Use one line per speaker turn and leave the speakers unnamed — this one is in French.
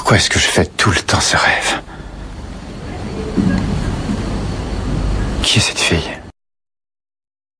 Pourquoi est-ce que je fais tout le temps ce rêve? Qui est cette fille?